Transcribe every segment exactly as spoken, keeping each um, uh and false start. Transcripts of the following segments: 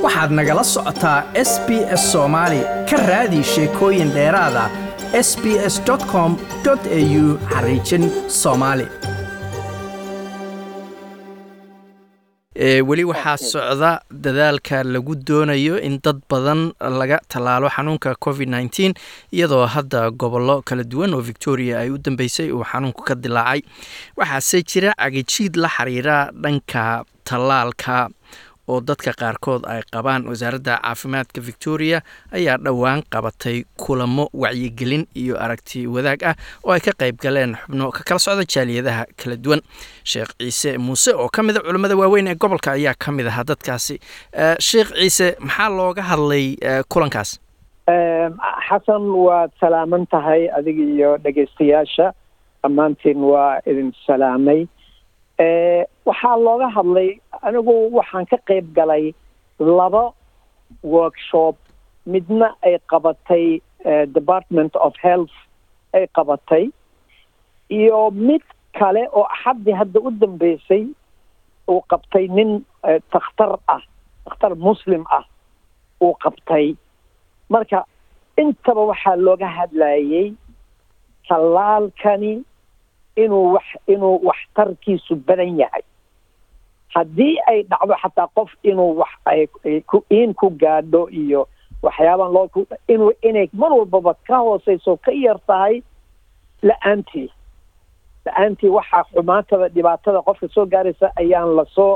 waxaad nagala socotaa S B S Soomaali ka raadi sheekooyin dheeraad ah s b s dot com dot a u xariijin Soomaali. ee weli waxaa socda dadaalka lagu doonayo in dad badan laga talaalo xanuunka covid nineteen iyadoo hadda gobollo kala duwan oo Victoria ay u dambeysay uu xanuunku ka dilaacay. waxaase jira cagajiid la xiriira dhanka talaalka oo dadka qaarkood ay qabaan. wasaaradda caafimaadka Victoria ayaa dhawaan qabatay kulamo wacyigelin iyo aragti wadaag ah oo ay ka qayb galeen xubno ka kala socda jaaliyadaha kala duwan. Sheekh Ciise Muuse oo ka mid ah culimada waaweyn ee gobolka ayaa ka mid ah dadkaasi. Sheekh Ciise, maxaa looga hadlay kulankaas? xasan, waad salaaman tahay adiga iyo dhegeystayaasha dhammaantiin waa idin salaamay. waxaa looga hadlay, anigu waxaan ka qayb galay laba workshop. midna ay qabatay Department of Health ay qabatay, iyo mid kale oo axaddii hadda u dambeysay uu qabtay nin takhtar ah takhtar muslim ah uu qabtay. marka intaba waxaa looga hadlayay talaalkani inuu wax inuu waxtarkiisu badan yahay. haddii ay dhacdo xataa qof inuu wax ay in ku gaadho iyo waxyaaban loo inuu inay mar walbaba ka hooseyso ka yar tahay la-aantii la-aantii waxaa xumaatada dhibaatada qofka soo gaaraysa ayaan lasoo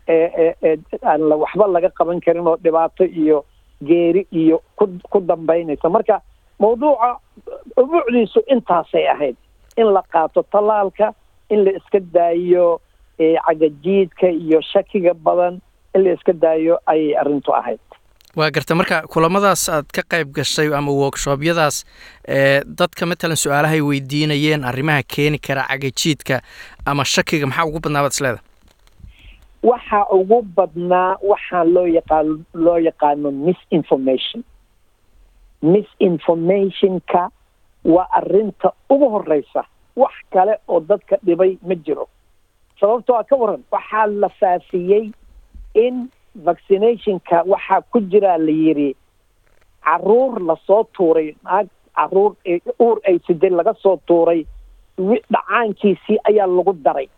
aan waxba laga qaban karin oo dhibaato iyo geeri iyo ku dambaynaysa. marka mawduuca ubuucdiisu intaasay ahayd, in la qaato talaalka, in la iska daayo cagajiidka iyo shakiga badan, in la iska daayo ayay arrintu ahayd. waa garta. marka kulamadaas aad ka qayb gashay ama workshopyadaas ee dadka matalan su-aalahay weydiinayeen arrimaha keeni kara cagajiidka ama shakiga, maxaa ugu badnaa baad isleedahay? waxaa ugu badnaa waxaan loo yaqaan loo yaqaano misinformation. misinformationka waa arrinta ugu horeysa. wax kale oo dadka dhibay ma jiro. sababtoo ka waran, waxaa la faafiyey in vaccinationka waxaa ku jira la yiri caruur lasoo tuuray, naag caruur uur ay sidee laga soo tuuray, dhacaankiisii ayaa lagu daray.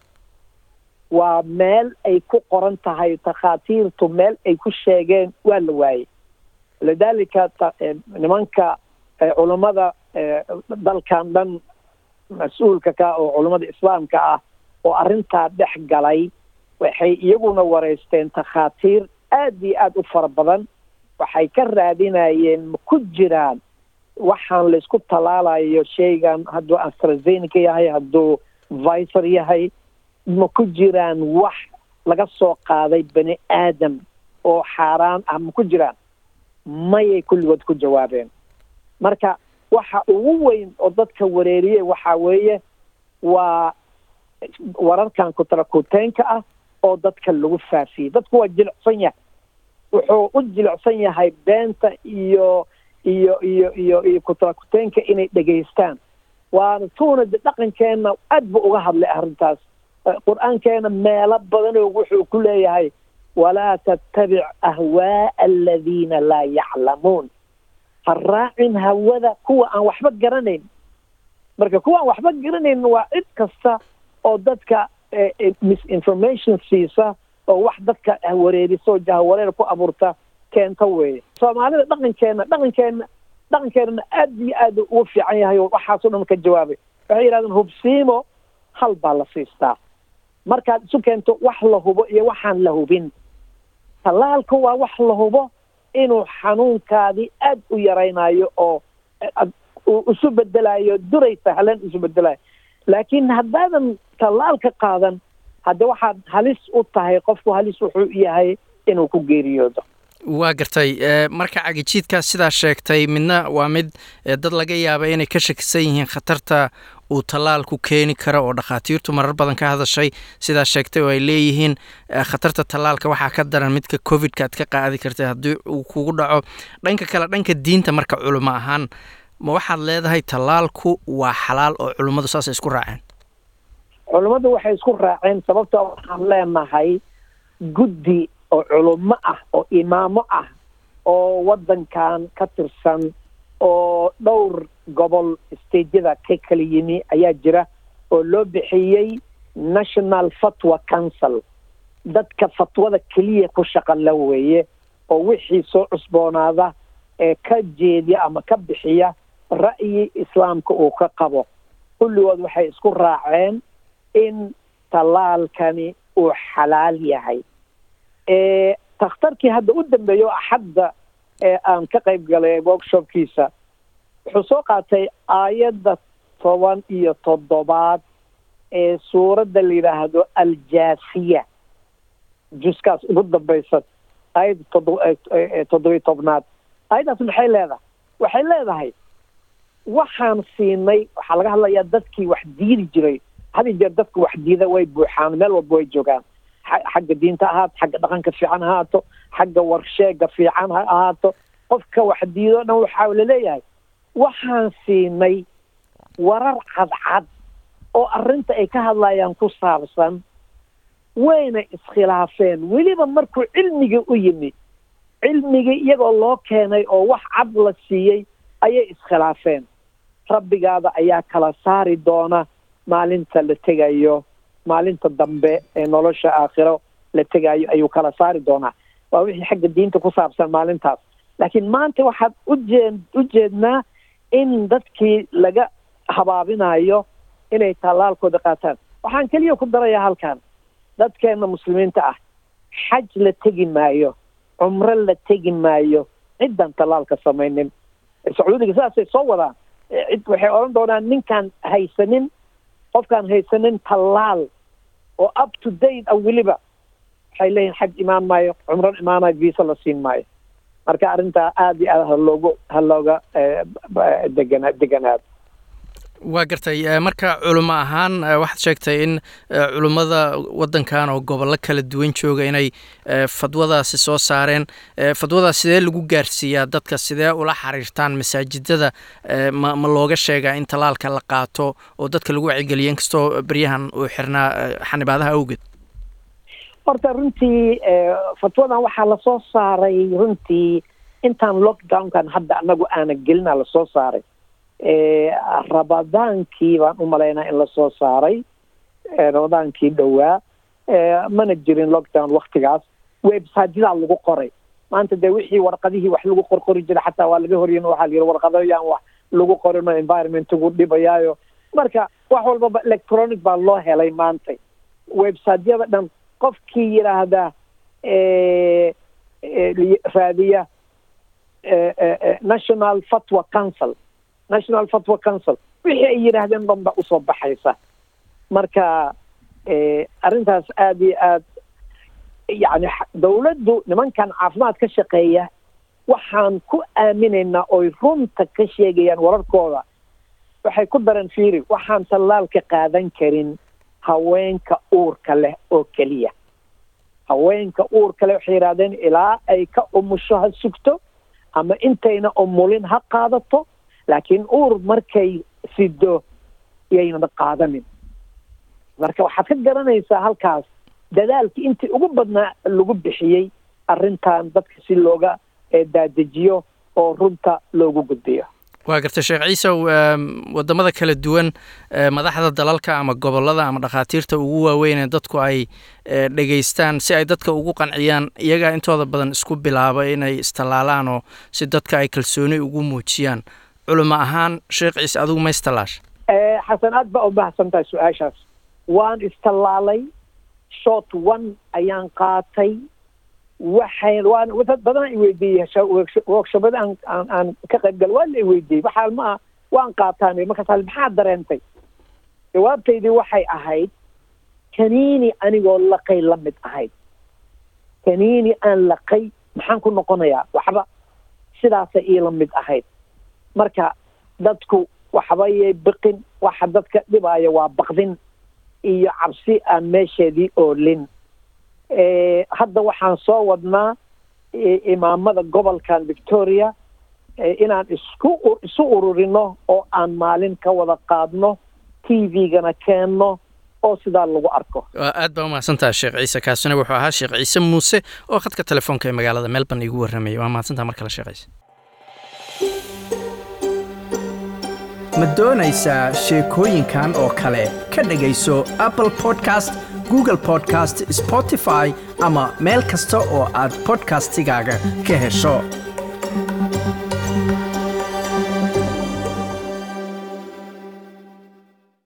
waa meel ay ku qoran tahay, takhaatiirtu meel ay ku sheegeen waa la waayey. lidaalika nimanka culammada dalkan dhan mas-uulka ka oo culammada islaamka ah oo arrintaa dhex galay, waxay iyaguna wareysteen takhaatiir aad iyo aad u fara badan. waxay ka raadinayeen ma ku jiraan waxaan laysku talaalayo shaygan, hadduu AstraZeneca yahay, hadduu Pfizer yahay, ma ku jiraan wax laga soo qaaday bani aadam oo xaaraan ah, ma ku jiraan? mayay kulligood ku jawaabeen. marka waxa ugu weyn oo dadka wareeriyey waxaa weeye waa wararkan kutrakuteenka ah oo dadka lagu faafiyey. dadku waa jilicsan yahay, wuxuu u jilicsan yahay beenta iyo iyo iyo iyo iyo kutrakuteenka inay dhegaystaan. waana tuuna dhaqankeena aad buu uga hadlay arrintaas. qur-aankeena meelo badanoo wuxuu ku leeyahay walaa tattabic ahwaa aladiina laa yaclamuun. ha raacin hawada kuwa aan waxba garanayn. marka kuwa aan waxba garanayn waa cid kasta oo dadka misinformation siisa oo wax dadka wareeriso jahawareer ku abuurta keenta weeye. soomaalida dhaqankeena dhaqankeena dhaqankeena aad iyo aad ugu fiican yahay oo waxaasoo dhan ka jawaabay. waxay yidhahdeen hubsiimo hal baa la siistaa. markaad isu keento wax la hubo iyo waxaan la hubin, talaalka waa wax la hubo inuu xanuunkaadii aad u yaraynayo oo isu bedelayo duray sahlan isu bedelayo. laakiin haddaadan talaalka qaadan, hadda waxaad halis u tahay, qofku halis wuxuu yahay inuu ku geeriyoodo. waa gartay. marka cagajiidkaas sidaa sheegtay, midna waa mid dad laga yaaba inay ka shakisan yihiin khatarta uu talaalku keeni karo oo dhakhaatiirtu marar badan ka hadashay sidaa sheegtay, oo ay leeyihiin khatarta talaalka waxaa ka daran midka covidka aad ka qaadi kartay haddii uu kugu dhaco. dhanka kale, dhanka diinta marka culimo ahaan, ma waxaad leedahay talaalku waa xalaal oo culimmadu saasay isku raaceen? culimmadu waxay isku raaceen sababtoo waxaan leenahay guddi oo culummo ah oo imaamo ah oo waddankan ka tirsan oo dhowr gobol stageyada ka kala yimi ayaa jira oo loo bixiyey national fatwa council dadka fatwada keliya ku shaqala weeye oo wixii soo cusboonaada ee ka jeediya ama ka bixiya ra'yi islaamka uu ka qabo kulligood waxay isku raaceen in tallaalkani uu xalaal yahay ee takhtarkii hadda u dambeeyo axadda ee aan ka qayb galay workshopkiisa wuxuu soo qaatay aayadda toban iyo toddobaad ee suuradda la yidhaahdo aljaasiya juskaas ugu dambaysa aayadda toddobiyo tobnaad aayaddaas maxay leedahay waxay leedahay waxaan siinay waxaa laga hadlayaa dadkii wax diidi jiray had iyo jeer dadka wax diida way buuxaan meel walba way joogaan xagga diinta ahaato xagga dhaqanka fiican ahaato xagga warsheega fiican ha ahaato qofka wax diido dhan waxaa laleeyahay waxaan siinay warar cadcad oo arrinta ay ka hadlayaan ku saabsan wayna iskhilaafeen weliba markuu cilmigii u yimi cilmigii iyagoo loo keenay oo wax cad la siiyey ayay iskhilaafeen rabbigaada ayaa kala saari doona maalinta la tegayo maalinta dambe ee nolosha aakhiro la tegayo ayuu kala saari doonaa waa wixii xagga diinta ku saabsan maalintaas laakiin maanta waxaad ujee u jeednaa in dadkii laga habaabinayo inay tallaalkooda qaataan waxaan keliya ku darayaa halkan dadkeena muslimiinta ah xaj la tegi maayo cumro la tegi maayo ciddan tallaalka samaynin sacuudiga sidaasay soo wadaan cid waxay odhan doonaan ninkaan haysanin qofkaan haysanin tallaal oo up to date ah weliba waxay leeyihin xaj imaan maayo cumran imaanayo visa la siin maayo marka arrintaa aada iyo aada haloogu ha looga degana deganaado waa gartay marka culimo ahaan waxaad sheegtay in culummada waddankan oo gobollo kala duwan jooga inay fadwadaasi soo saareen fadwadaas sidee lagu gaarsiiyaa dadka sidee ula xiriirtaan masaajidada ma ma looga sheegaa in tallaalka la qaato oo dadka lagu wacigeliyo inkastoo beryahan uu xirnaa xanibaadaha awgeed horta runtii fatwadan waxaa lasoo saaray runtii intaan lockdownkan hadda anagu aana gelina lasoo saaray rabadaankii baan u malaynaa in lasoo saaray rabadaankii dhowaa mana jirin lockdown waktigaas websiteyadaa lagu qoray maanta dee wixii warqadihii wax lagu qorqori jira xataa waa laga horyin waxaa la yidhi warqadoyaan wax lagu qorino environmentigu dhibayaayo marka wax walbaba electronic baa loo helay maanta websiteyada dhan qofkii yidhaahdaa raadiya national fatwa council national fatwa council wixii ay yidhaahdeen dhan ba usoo baxaysa marka arrintaas aada iyo aad yani dawladdu nimankan caafimaad ka shaqeeya waxaan ku aaminaynaa oy runta ka sheegayaan wararkooda waxay ku daran fiiri waxaan tallaalka qaadan karin haweenka uurka leh oo keliya haweenka uurka leh waxay yidhahdeen ilaa ay ka umusho ha sugto ama intayna umulin ha qaadato laakiin uur markay sido yayna qaadanin marka waxaad ka garanaysaa halkaas dadaalkii intii ugu badnaa lagu bixiyey arrintan dadka si looga daadejiyo oo runta loogu gudbiyo waa gartay sheekh ciise wadamada kala duwan madaxda dalalka ama gobolada ama dhakhaatiirta ugu waaweyn ee dadku ay dhegaystaan si ay dadka ugu qanciyaan iyagaa intooda badan isku bilaaba inay istallaalaan oo si dadka ay kalsooni ugu muujiyaan culimo ahaan sheekh ciise adigu ma istallaash xasan aad baa u mahadsan tahay su-aashaas waan istallaalay short one ayaan qaatay waxay waan dad badan i weydiiyey workshabada aan aan aan ka qayb gal waa la weydiiyey waxaa ma waan qaataan markaas maxaa dareentay jawaabtaydii waxay ahayd kaniini anigoo laqay la mid ahayd kaniini aan laqay maxaan ku noqonayaa waxba sidaasay iila mid ahayd marka dadku waxbayay biqin waxa dadka dhibaya waa baqdin iyo cabsi aan meesheedii oolin hadda waxaan soo wadnaa imaamada gobolkan victoria inaan isku isu ururino oo aan maalin ka wada qaadno t v-gana keenno oo sidaa lagu arko. aad baa umahadsantaha sheekh ciise. kaasina wuxuu ahaa sheekh ciise muuse oo khadka telefoonka ee magaalada Melbourne igu warramayay. waa mahadsantaha mar kale sheekh ciise. ma doonaysaa sheekooyinkan oo kale ka dhegayso Apple Podcast, Google Podcast, Spotify ama meel kasta oo aad podcastigaaga ka hesho.